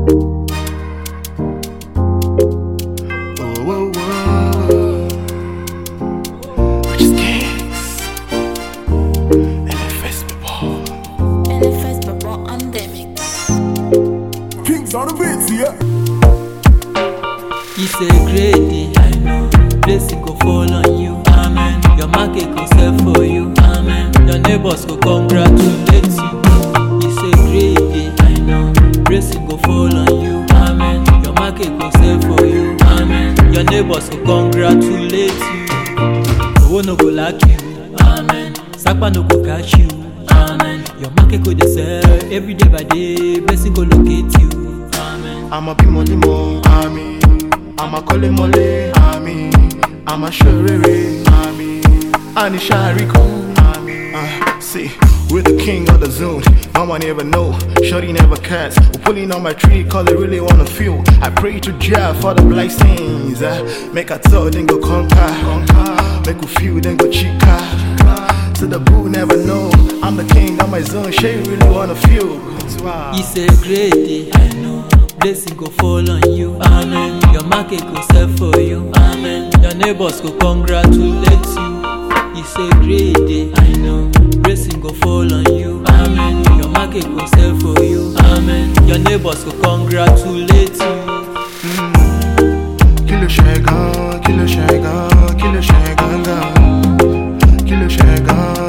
Whoa, whoa. Which is kings. NFS people. NFS Babo on the mix. Kings on the beats, yeah. It's a great day, I know. Blessing go fall on you, amen. Your market go sell for you, amen. Your neighbors go congratulate you. It's a great day, I know. Blessing go fall on you, amen. Your market go sell for you, amen. Your neighbors go congratulate you. Owo no go like you, amen. Sakpa no go catch you, amen. Your market go dey sell every day by day. Blessing go locate you, amen. I'm a bimolimo, amen. I'm a kolemole, amen. I'm a sherere, amen. Anisha Rico, amen. See, we're the king of the zone. No one ever know, shorty never cats. We're pulling on my tree, cause they really wanna feel. I pray to Jah for the blessings. Make a tell, then go conquer. Make we feel, then go chica. So the boo never know, I'm the king of my zone. She really wanna feel. It's a great day, I know. Blessing go fall on you, amen. Your market go sell for you, amen. Your neighbors go congratulate you. It's a great day, I know. Blessing go fall on you, amen. Your market go sell for you, amen. Your neighbors go congratulate you. Kilo Shagan, Kilo Shagan, Kilo Shagan, Kilo Shagan.